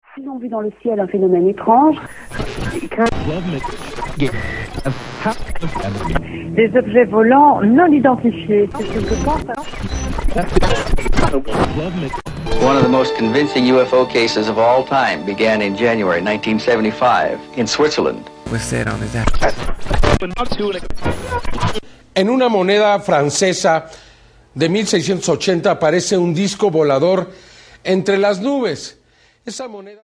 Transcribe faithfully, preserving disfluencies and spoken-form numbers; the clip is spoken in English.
Ils ont vu dans le ciel un phénomène étrange. Des objets volants non identifiés. C'est ce que je pense. One of the most convincing U F O cases of all time began in January nineteen seventy-five in Switzerland. En una moneda francesa de mil seiscientos ochenta aparece un disco volador entre las nubes. Esa moneda